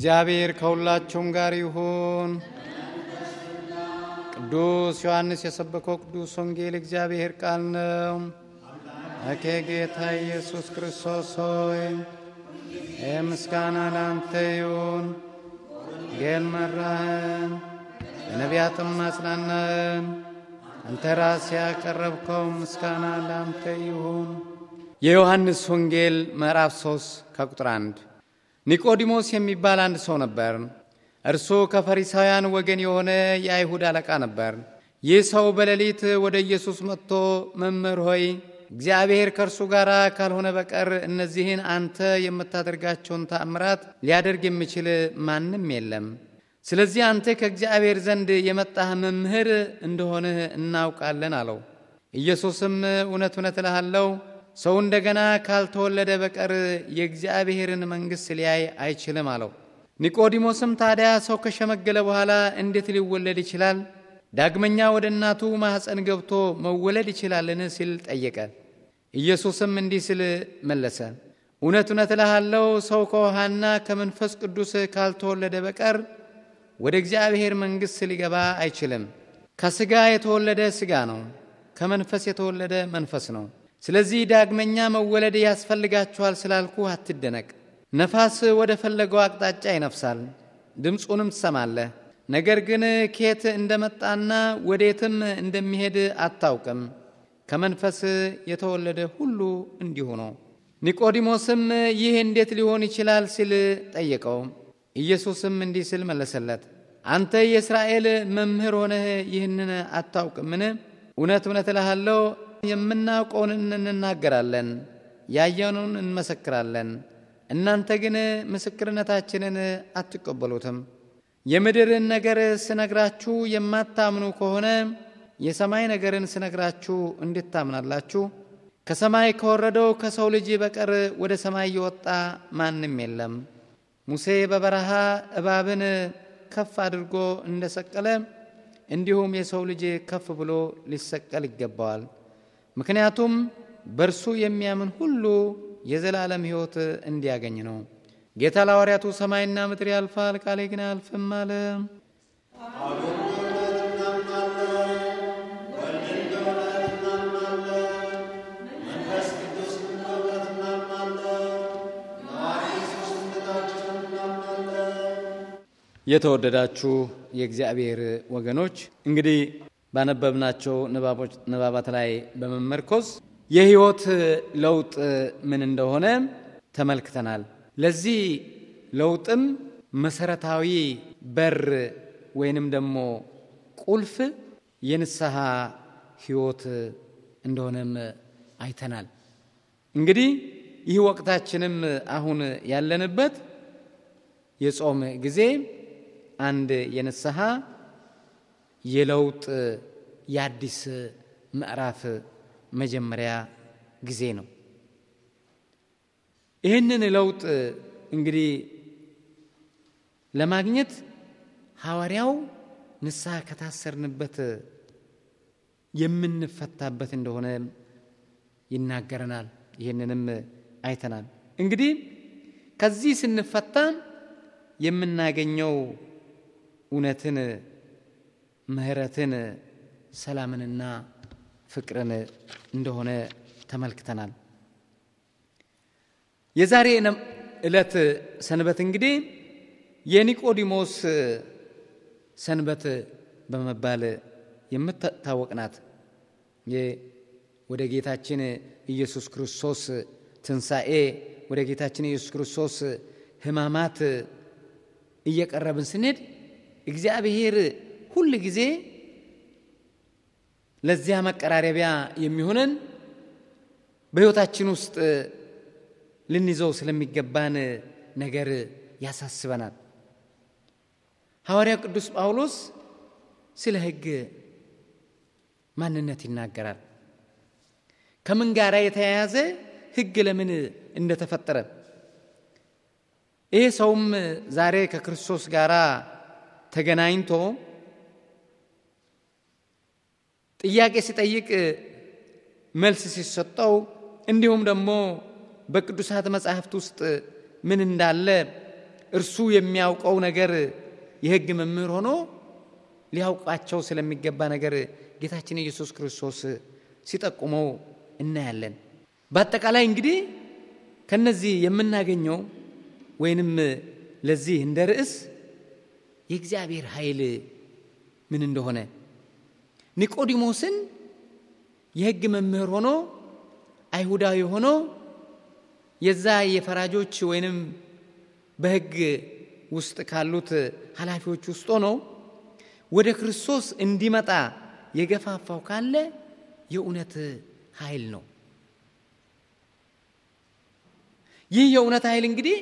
እግዚአብሔር ከሁላችሁም ጋር ይሁን። ቅዱስ ዮሐንስ የሰበከው ቅዱስ ወንጌል እግዚአብሔር ቃል ነው። ጌታ ኢየሱስ ክርስቶስ ሆይ ምስጋና ላንተ ይሁን። ወንጌል መራህን፣ በነቢያትም አጽናናህን። አንተ ራስህ ያቀረብከው ምስጋና ላንተ ይሁን። የዮሐንስ ወንጌል ምዕራፍ 3 ከቁጥር 1። ኒቆዲሞስ የሚባል አንድ ሰው ነበር። እርሱ ከፈሪሳውያን ወገን የሆነ የአይሁድ አለቃ ነበር። ይህ ሰው በሌሊት ወደ ኢየሱስ መጥቶ መምህር ሆይ እግዚአብሔር ከእርሱ ጋር ካልሆነ በቀር እነዚህን አንተ የምታደርጋቸውን ተአምራት ሊያደርግ የሚችል ማንም የለም። ስለዚህ አንተ ከእግዚአብሔር ዘንድ የመጣህ መምህር እንደሆንህ እናውቃለን አለው። ኢየሱስም እውነት እውነት እልሃለሁ ሰው እንደገና ካልተወለደ በቀር የእግዚአብሔርን መንግሥት ሊያይ አይችልም አለው። ኒቆዲሞስም ታዲያ ሰው ከሸመገለ በኋላ እንዴት ሊወለድ ይችላል? ዳግመኛ ወደ እናቱ ማኅፀን ገብቶ መወለድ ይችላልን? ሲል ጠየቀ። ኢየሱስም እንዲህ ሲል መለሰ፣ እውነት እውነት እልሃለሁ ሰው ከውሃና ከመንፈስ ቅዱስ ካልተወለደ በቀር ወደ እግዚአብሔር መንግሥት ሊገባ አይችልም። ከሥጋ የተወለደ ሥጋ ነው፣ ከመንፈስ የተወለደ መንፈስ ነው። ስለዚህ ዳግመኛ መወለድ ያስፈልጋችኋል ስላልኩ አትደነቅ። ነፋስ ወደ ፈለገው አቅጣጫ ይነፍሳል፣ ድምፁንም ትሰማለህ፣ ነገር ግን ከየት እንደመጣና ወዴትም እንደሚሄድ አታውቅም። ከመንፈስ የተወለደ ሁሉ እንዲሁ ነው። ኒቆዲሞስም ይህ እንዴት ሊሆን ይችላል ሲል ጠየቀው። ኢየሱስም እንዲህ ሲል መለሰለት፣ አንተ የእስራኤል መምህር ሆነህ ይህንን አታውቅምን? እውነት እውነት እልሃለሁ የምናውቀውን እንናገራለን፣ ያየነውን እንመሰክራለን። እናንተ ግን ምስክርነታችንን አትቀበሉትም። የምድርን ነገር ስነግራችሁ የማታምኑ ከሆነ የሰማይ ነገርን ስነግራችሁ እንዴት ታምናላችሁ? ከሰማይ ከወረደው ከሰው ልጅ በቀር ወደ ሰማይ የወጣ ማንም የለም። ሙሴ በበረሃ እባብን ከፍ አድርጎ እንደሰቀለ እንዲሁም የሰው ልጅ ከፍ ብሎ ሊሰቀል ይገባዋል። ምክንያቱም በእርሱ የሚያምን ሁሉ የዘላለም ሕይወት እንዲያገኝ ነው። ጌታ ለሐዋርያቱ ሰማይና ምድር ያልፋል፣ ቃሌ ግን አያልፍም አለ። የተወደዳችሁ የእግዚአብሔር ወገኖች እንግዲህ ባነበብናቸው ንባባት ላይ በመመርኮዝ የሕይወት ለውጥ ምን እንደሆነ ተመልክተናል። ለዚህ ለውጥም መሰረታዊ በር ወይንም ደግሞ ቁልፍ የንስሐ ሕይወት እንደሆነም አይተናል። እንግዲህ ይህ ወቅታችንም አሁን ያለንበት የጾም ጊዜ አንድ የንስሐ የለውጥ የአዲስ ምዕራፍ መጀመሪያ ጊዜ ነው። ይህንን ለውጥ እንግዲህ ለማግኘት ሐዋርያው ንስሐ ከታሰርንበት የምንፈታበት እንደሆነ ይናገረናል። ይህንንም አይተናል። እንግዲህ ከዚህ ስንፈታ የምናገኘው እውነትን፣ ምሕረትን፣ ሰላምንና ፍቅርን እንደሆነ ተመልክተናል። የዛሬ ዕለት ሰንበት እንግዲህ የኒቆዲሞስ ሰንበት በመባል የምትታወቅ ናት። ወደ ጌታችን ኢየሱስ ክርስቶስ ትንሣኤ፣ ወደ ጌታችን ኢየሱስ ክርስቶስ ሕማማት እየቀረብን ስንሄድ እግዚአብሔር ሁል ጊዜ ለዚያ መቀራረቢያ የሚሆነን በሕይወታችን ውስጥ ልንይዘው ስለሚገባን ነገር ያሳስበናል። ሐዋርያው ቅዱስ ጳውሎስ ስለ ሕግ ማንነት ይናገራል። ከምን ጋር የተያያዘ ሕግ ለምን እንደተፈጠረ ይህ ሰውም ዛሬ ከክርስቶስ ጋር ተገናኝቶ ጥያቄ ሲጠይቅ መልስ ሲሰጠው እንዲሁም ደግሞ በቅዱሳት መጻሕፍት ውስጥ ምን እንዳለ እርሱ የሚያውቀው ነገር የሕግ መምህር ሆኖ ሊያውቃቸው ስለሚገባ ነገር ጌታችን ኢየሱስ ክርስቶስ ሲጠቁመው እናያለን። በአጠቃላይ እንግዲህ ከነዚህ የምናገኘው ወይንም ለዚህ እንደ ርዕስ የእግዚአብሔር ኃይል ምን እንደሆነ ኒቆዲሞስን የሕግ መምህር ሆኖ አይሁዳዊ ሆኖ የዛ የፈራጆች ወይንም በሕግ ውስጥ ካሉት ኃላፊዎች ውስጥ ሆኖ ወደ ክርስቶስ እንዲመጣ የገፋፋው ካለ የእውነት ኃይል ነው። ይህ የእውነት ኃይል እንግዲህ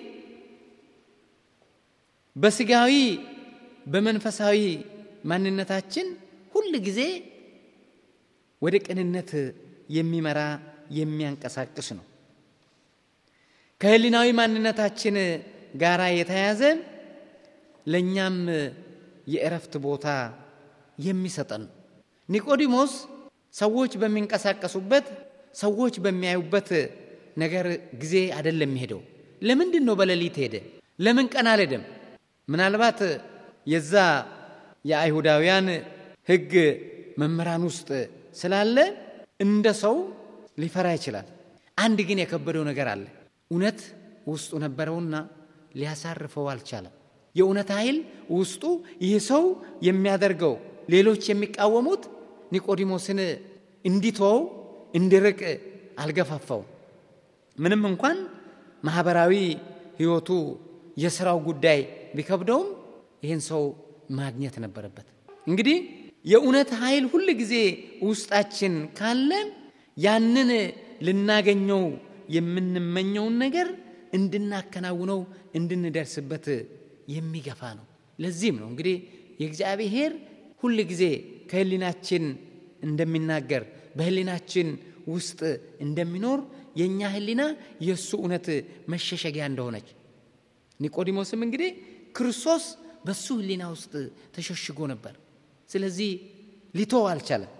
በስጋዊ በመንፈሳዊ ማንነታችን ሁሉ ጊዜ ወደ ቅንነት የሚመራ የሚያንቀሳቅስ ነው። ከህሊናዊ ማንነታችን ጋራ የተያዘ ለኛም የእረፍት ቦታ የሚሰጠን ኒቆዲሞስ ሰዎች በሚንቀሳቀሱበት ሰዎች በሚያዩበት ነገር ጊዜ አይደለም ሄደው። ለምንድን ነው በሌሊት ሄደ? ለምን ቀን አልሄደም? ምናልባት የዛ የአይሁዳውያን ሕግ መምህራን ውስጥ ስላለ እንደ ሰው ሊፈራ ይችላል። አንድ ግን የከበደው ነገር አለ። እውነት ውስጡ ነበረውና ሊያሳርፈው አልቻለም። የእውነት ኃይል ውስጡ ይህ ሰው የሚያደርገው ሌሎች የሚቃወሙት ኒቆዲሞስን እንዲተው እንዲርቅ አልገፋፋው። ምንም እንኳን ማህበራዊ ህይወቱ የሥራው ጉዳይ ቢከብደውም ይህን ሰው ማግኘት ነበረበት። እንግዲህ የእውነት ኃይል ሁሉ ጊዜ ውስጣችን ካለ ያንን ልናገኘው የምንመኘውን ነገር እንድናከናውነው እንድንደርስበት የሚገፋ ነው። ለዚህም ነው እንግዲህ የእግዚአብሔር ሁሉ ጊዜ ከህሊናችን እንደሚናገር በህሊናችን ውስጥ እንደሚኖር የኛ ህሊና የሱ እውነት መሸሸጊያ እንደሆነች ኒቆዲሞስም እንግዲህ ክርስቶስ በሱ ህሊና ውስጥ ተሸሽጎ ነበር። ስለዚህ ሊተው አልቻለም።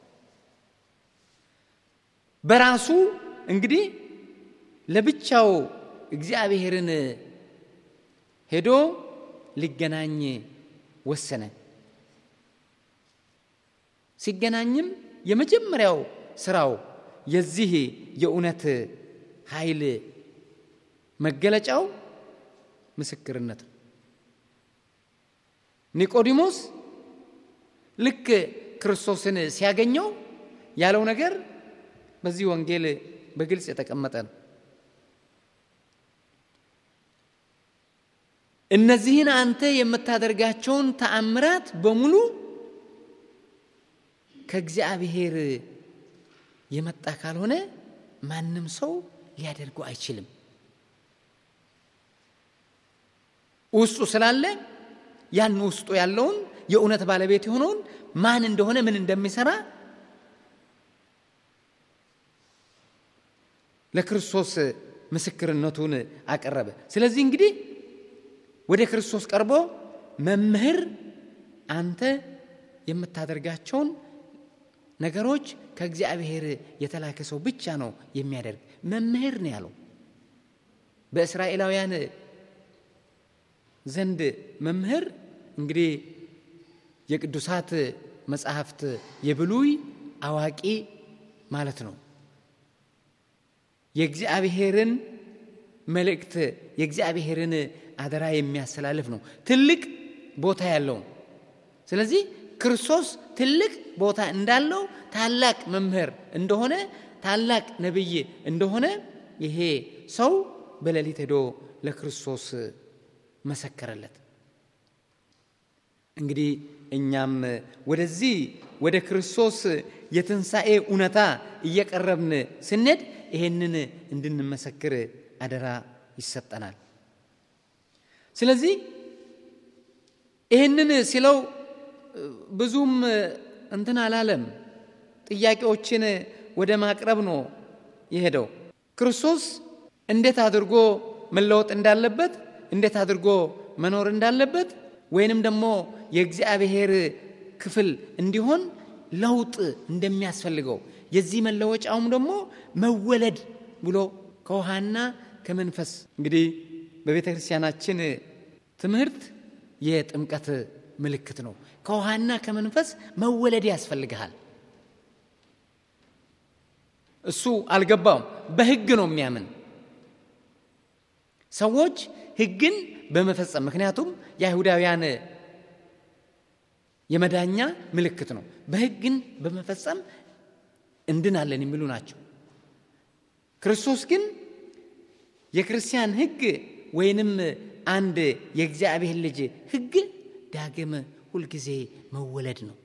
በራሱ እንግዲህ ለብቻው እግዚአብሔርን ሄዶ ሊገናኝ ወሰነ። ሲገናኝም የመጀመሪያው ስራው የዚህ የእውነት ኃይል መገለጫው ምስክርነት ነው። ኒቆዲሞስ ልክ ክርስቶስን ሲያገኘው ያለው ነገር በዚህ ወንጌል በግልጽ የተቀመጠ ነው። እነዚህን አንተ የምታደርጋቸውን ተአምራት በሙሉ ከእግዚአብሔር የመጣ ካልሆነ ማንም ሰው ሊያደርገው አይችልም። ውስጡ ስላለ ያን ውስጡ ያለውን የእውነት ባለቤት የሆነውን ማን እንደሆነ ምን እንደሚሰራ ለክርስቶስ ምስክርነቱን አቀረበ። ስለዚህ እንግዲህ ወደ ክርስቶስ ቀርቦ መምህር አንተ የምታደርጋቸውን ነገሮች ከእግዚአብሔር የተላከ ሰው ብቻ ነው የሚያደርግ መምህር ነው ያለው። በእስራኤላውያን ዘንድ መምህር እንግዲህ የቅዱሳት መጻሕፍት የብሉይ አዋቂ ማለት ነው። የእግዚአብሔርን መልእክት የእግዚአብሔርን አደራ የሚያስተላልፍ ነው። ትልቅ ቦታ ያለው። ስለዚህ ክርስቶስ ትልቅ ቦታ እንዳለው ታላቅ መምህር እንደሆነ ታላቅ ነብይ እንደሆነ ይሄ ሰው በሌሊት ሄዶ ለክርስቶስ መሰከረለት። እንግዲህ እኛም ወደዚህ ወደ ክርስቶስ የትንሣኤ እውነታ እየቀረብን ስንሄድ ይሄንን እንድንመሰክር አደራ ይሰጠናል። ስለዚህ ይሄንን ሲለው ብዙም እንትን አላለም። ጥያቄዎችን ወደ ማቅረብ ነው የሄደው። ክርስቶስ እንዴት አድርጎ መለወጥ እንዳለበት እንዴት አድርጎ መኖር እንዳለበት ወይንም ደግሞ የእግዚአብሔር ክፍል እንዲሆን ለውጥ እንደሚያስፈልገው የዚህ መለወጫውም ደግሞ መወለድ ብሎ ከውሃና ከመንፈስ እንግዲህ በቤተ ክርስቲያናችን ትምህርት የጥምቀት ምልክት ነው። ከውሃና ከመንፈስ መወለድ ያስፈልጋል። እሱ አልገባውም። በሕግ ነው የሚያምን። ሰዎች ሕግን በመፈጸም ምክንያቱም የአይሁዳውያን የመዳኛ ምልክት ነው። በሕግን በመፈጸም እንድናለን የሚሉ ናቸው። ክርስቶስ ግን የክርስቲያን ሕግ ወይንም አንድ የእግዚአብሔር ልጅ ሕግ ዳግም ሁልጊዜ መወለድ ነው።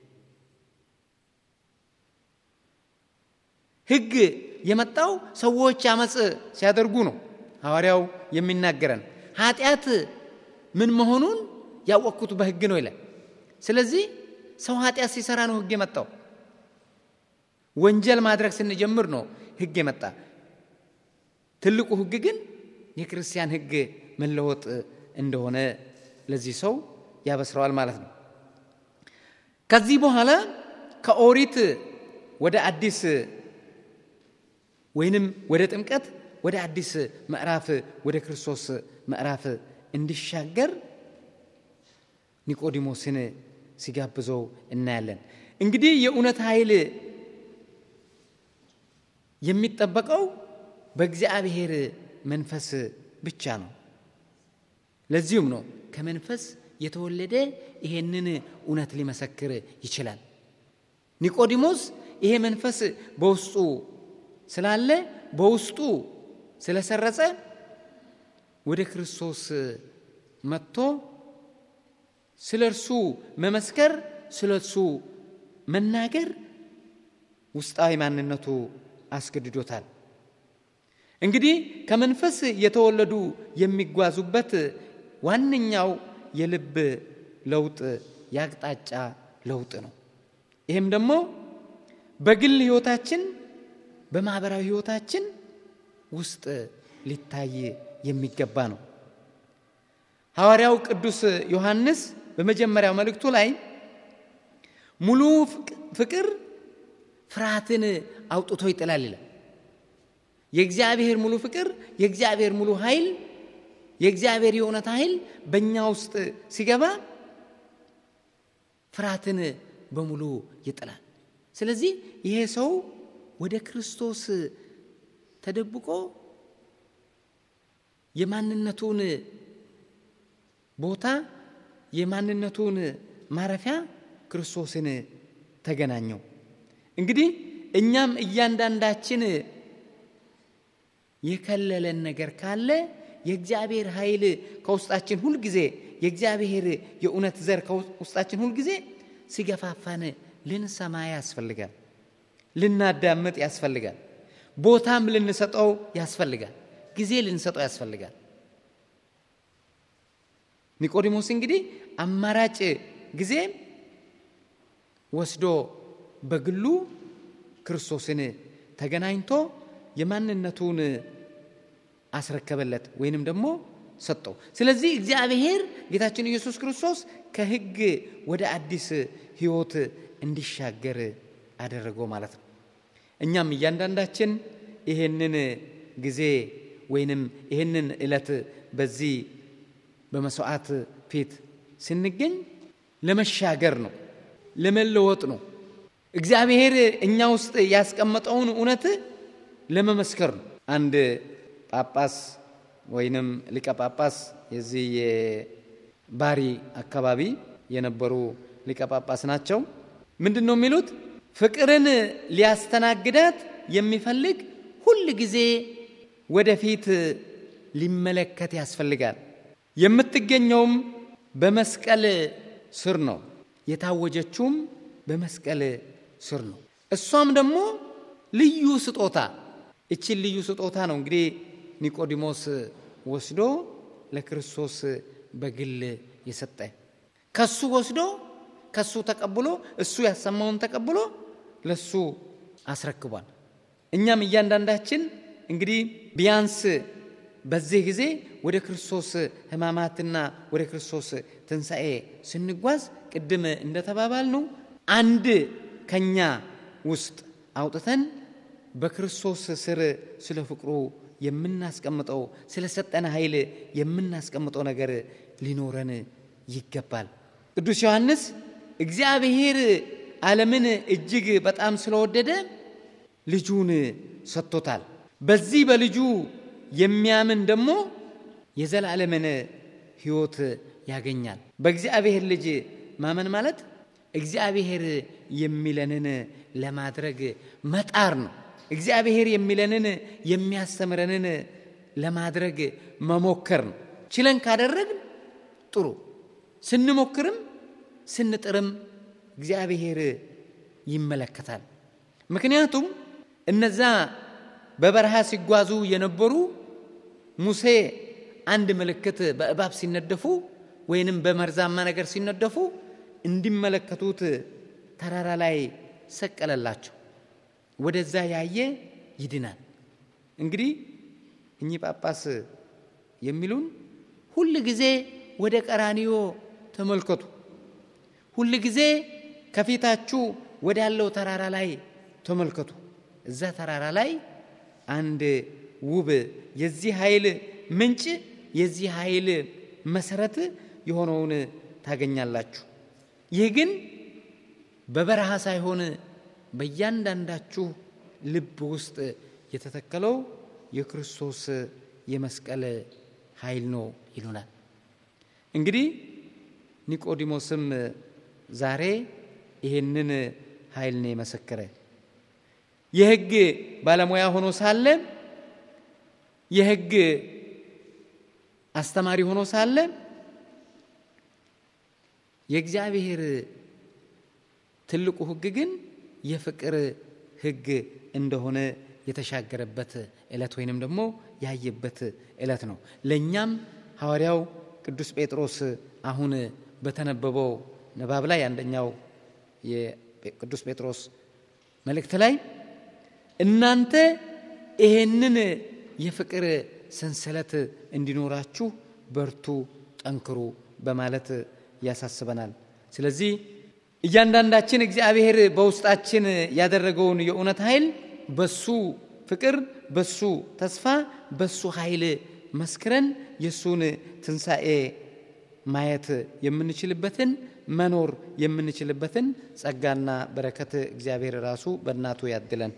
ሕግ የመጣው ሰዎች አመጽ ሲያደርጉ ነው። ሐዋርያው የሚናገረን ኃጢአት ምን መሆኑን ያወቅኩት በሕግ ነው ይላል። ስለዚህ ሰው ኃጢአት ሲሰራ ነው ሕግ የመጣው። ወንጀል ማድረግ ስንጀምር ነው ሕግ የመጣ። ትልቁ ሕግ ግን የክርስቲያን ሕግ መለወጥ እንደሆነ ለዚህ ሰው ያበስረዋል ማለት ነው። ከዚህ በኋላ ከኦሪት ወደ አዲስ ወይንም ወደ ጥምቀት ወደ አዲስ ምዕራፍ ወደ ክርስቶስ ምዕራፍ እንዲሻገር ኒቆዲሞስን ሲጋብዘው እናያለን። እንግዲህ የእውነት ኃይል የሚጠበቀው በእግዚአብሔር መንፈስ ብቻ ነው። ለዚህም ነው ከመንፈስ የተወለደ ይሄንን እውነት ሊመሰክር ይችላል። ኒቆዲሞስ ይሄ መንፈስ በውስጡ ስላለ በውስጡ ስለሰረጸ ወደ ክርስቶስ መጥቶ ስለርሱ መመስከር ስለርሱ መናገር ውስጣዊ ማንነቱ አስገድዶታል። እንግዲህ ከመንፈስ የተወለዱ የሚጓዙበት ዋነኛው የልብ ለውጥ ያቅጣጫ ለውጥ ነው። ይሄም ደግሞ በግል ሕይወታችን በማህበራዊ ሕይወታችን ውስጥ ሊታይ የሚገባ ነው። ሐዋርያው ቅዱስ ዮሐንስ በመጀመሪያው መልእክቱ ላይ ሙሉ ፍቅር ፍርሃትን አውጥቶ ይጥላል ይላል። የእግዚአብሔር ሙሉ ፍቅር፣ የእግዚአብሔር ሙሉ ኃይል፣ የእግዚአብሔር የእውነት ኃይል በእኛ ውስጥ ሲገባ ፍርሃትን በሙሉ ይጥላል። ስለዚህ ይሄ ሰው ወደ ክርስቶስ ተደብቆ የማንነቱን ቦታ የማንነቱን ማረፊያ ክርስቶስን ተገናኘው። እንግዲህ እኛም እያንዳንዳችን የከለለን ነገር ካለ የእግዚአብሔር ኃይል ከውስጣችን ሁሉ ጊዜ የእግዚአብሔር የእውነት ዘር ከውስጣችን ሁሉ ጊዜ ሲገፋፋን ልንሰማ ያስፈልጋል፣ ልናዳምጥ ያስፈልጋል፣ ቦታም ልንሰጠው ያስፈልጋል፣ ጊዜ ልንሰጠው ያስፈልጋል። ኒቆዲሞስ እንግዲህ አማራጭ ጊዜ ወስዶ በግሉ ክርስቶስን ተገናኝቶ የማንነቱን አስረከበለት ወይንም ደግሞ ሰጠው። ስለዚህ እግዚአብሔር ጌታችን ኢየሱስ ክርስቶስ ከሕግ ወደ አዲስ ሕይወት እንዲሻገር አደረገው ማለት ነው። እኛም እያንዳንዳችን ይሄንን ጊዜ ወይንም ይሄንን ዕለት በዚህ በመስዋዕት ፊት ስንገኝ ለመሻገር ነው፣ ለመለወጥ ነው። እግዚአብሔር እኛ ውስጥ ያስቀመጠውን እውነት ለመመስከር ነው። አንድ ጳጳስ ወይንም ሊቀ ጳጳስ የዚህ የባሪ አካባቢ የነበሩ ሊቀ ጳጳስ ናቸው። ምንድነው የሚሉት? ፍቅርን ሊያስተናግዳት የሚፈልግ ሁል ጊዜ ወደፊት ሊመለከት ያስፈልጋል። የምትገኘውም በመስቀል ስር ነው፣ የታወጀችውም በመስቀል ስር ነው። እሷም ደግሞ ልዩ ስጦታ፣ እቺን ልዩ ስጦታ ነው እንግዲህ ኒቆዲሞስ ወስዶ ለክርስቶስ በግል የሰጠ። ከሱ ወስዶ ከሱ ተቀብሎ እሱ ያሰማውን ተቀብሎ ለሱ አስረክቧል። እኛም እያንዳንዳችን እንግዲህ ቢያንስ በዚህ ጊዜ ወደ ክርስቶስ ሕማማትና ወደ ክርስቶስ ትንሣኤ ስንጓዝ ቅድም እንደተባባል ነው አንድ ከኛ ውስጥ አውጥተን በክርስቶስ ስር ስለ ፍቅሩ የምናስቀምጠው ስለሰጠን ኃይል የምናስቀምጠው ነገር ሊኖረን ይገባል። ቅዱስ ዮሐንስ እግዚአብሔር ዓለምን እጅግ በጣም ስለወደደ ልጁን ሰጥቶታል። በዚህ በልጁ የሚያምን ደግሞ የዘላለምን ሕይወት ያገኛል። በእግዚአብሔር ልጅ ማመን ማለት እግዚአብሔር የሚለንን ለማድረግ መጣር ነው። እግዚአብሔር የሚለንን የሚያስተምረንን ለማድረግ መሞከር ነው። ችለን ካደረግን ጥሩ፣ ስንሞክርም ስንጥርም እግዚአብሔር ይመለከታል። ምክንያቱም እነዛ በበረሃ ሲጓዙ የነበሩ ሙሴ አንድ ምልክት በእባብ ሲነደፉ ወይንም በመርዛማ ነገር ሲነደፉ እንዲመለከቱት ተራራ ላይ ሰቀለላቸው። ወደዛ ያየ ይድናል። እንግዲህ እኚህ ጳጳስ የሚሉን ሁሉ ጊዜ ወደ ቀራንዮ ተመልከቱ፣ ሁሉ ጊዜ ከፊታችሁ ወዳለው ተራራ ላይ ተመልከቱ። እዛ ተራራ ላይ አንድ ውብ የዚህ ኃይል ምንጭ የዚህ ኃይል መሰረት የሆነውን ታገኛላችሁ። ይህ ግን በበረሃ ሳይሆን በእያንዳንዳችሁ ልብ ውስጥ የተተከለው የክርስቶስ የመስቀል ኃይል ነው ይሉናል። እንግዲህ ኒቆዲሞስም ዛሬ ይሄንን ኃይል ነው የመሰከረ። የሕግ ባለሙያ ሆኖ ሳለ የሕግ አስተማሪ ሆኖ ሳለ የእግዚአብሔር ትልቁ ሕግ ግን የፍቅር ሕግ እንደሆነ የተሻገረበት ዕለት ወይንም ደግሞ ያየበት ዕለት ነው። ለኛም ሐዋርያው ቅዱስ ጴጥሮስ አሁን በተነበበው ንባብ ላይ አንደኛው የቅዱስ ጴጥሮስ መልእክት ላይ እናንተ ይሄንን የፍቅር ሰንሰለት እንዲኖራችሁ በርቱ፣ ጠንክሩ በማለት ያሳስበናል። ስለዚህ እያንዳንዳችን እግዚአብሔር በውስጣችን ያደረገውን የእውነት ኃይል በሱ ፍቅር፣ በሱ ተስፋ፣ በሱ ኃይል መስክረን የሱን ትንሣኤ ማየት የምንችልበትን መኖር የምንችልበትን ጸጋና በረከት እግዚአብሔር ራሱ በእናቱ ያድለን።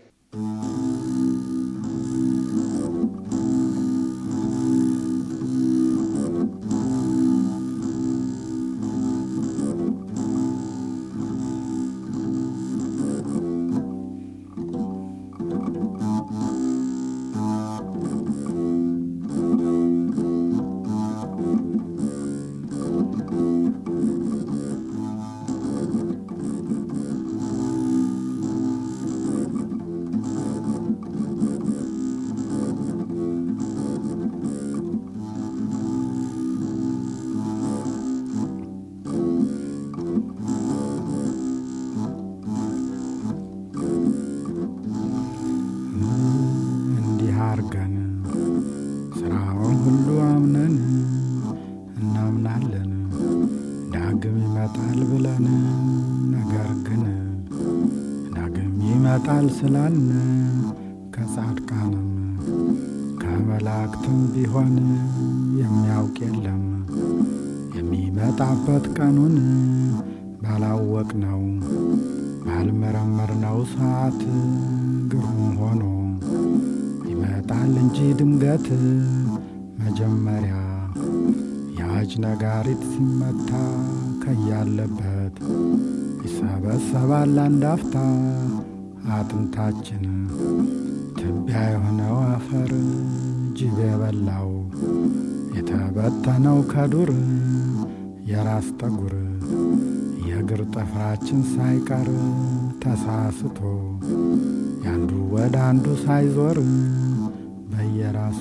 ይመጣል ስላልን ከጻድቃንም ከመላእክትም ቢሆን የሚያውቅ የለም። የሚመጣበት ቀኑን ባላወቅነው ባልመረመርነው ሰዓት ግሩም ሆኖ ይመጣል እንጂ ድንገት መጀመሪያ የአዋጅ ነጋሪት ሲመታ ከያለበት ይሰበሰባል አንድ አፍታ አጥንታችን ትቢያ የሆነው አፈር ጅብ የበላው የተበተነው ከዱር የራስ ጠጉር የእግር ጥፍራችን ሳይቀር ተሳስቶ ያንዱ ወደ አንዱ ሳይዞር በየራሱ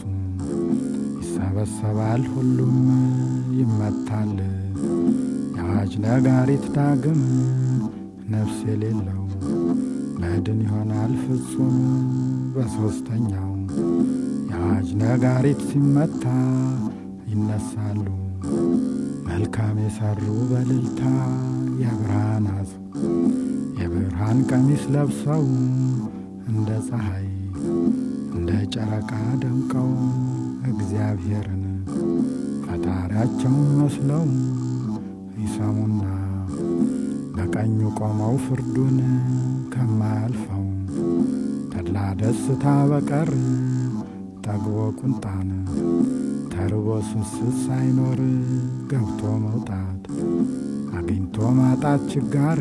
ይሰበሰባል ሁሉም ይመታል የአዋጅ ነጋሪት ዳግም ነፍስ የሌለው መድን ይሆናል ፍጹም በሦስተኛው የአዋጅ ነጋሪት ሲመታ ይነሳሉ መልካም የሰሩ በልልታ የብርሃን አጽም የብርሃን ቀሚስ ለብሰው እንደ ፀሐይ እንደ ጨረቃ ደምቀው እግዚአብሔርን ፈጣሪያቸውን መስለው ይሰሙና በቀኙ ቆመው ፍርዱን ከማያልፈው ተድላ ደስታ በቀር ጠግቦ ቁንጣን ተርቦ ስስት ሳይኖር ገብቶ መውጣት አግኝቶ ማጣት ችጋር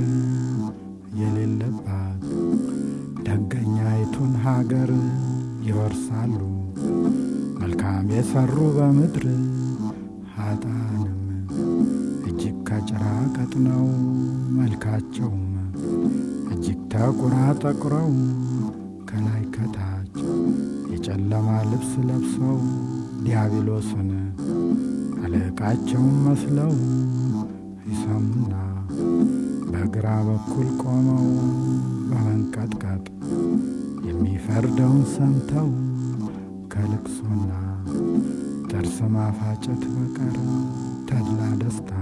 የሌለባት ደገኛይቱን ሀገር ይወርሳሉ መልካም የሰሩ በምድር ኃጥአንም እጅግ ከጭራ ቀጥነው መልካቸውም እጅግ ተቁራ ጠቁረው ከላይ ከታች የጨለማ ልብስ ለብሰው ዲያብሎስን አለቃቸውን መስለው ይሰሙና በግራ በኩል ቆመው በመንቀጥቀጥ የሚፈርደውን ሰምተው ከልቅሶና ጥርስ ማፋጨት በቀር ተድላ ደስታ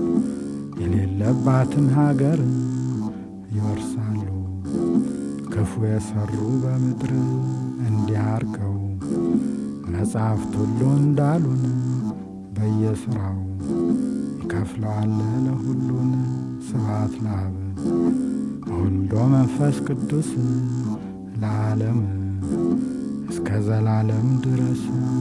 የሌለባትን ሀገር ይወርሳሉ። ክፉ የሰሩ በምድር እንዲያርገው መጽሐፍት ሁሉ እንዳሉን በየሥራው ይከፍለዋል ለሁሉን። ስብሐት ለአብ ወወልድ ወመንፈስ ቅዱስ ለዓለም እስከ ዘላለም ድረስ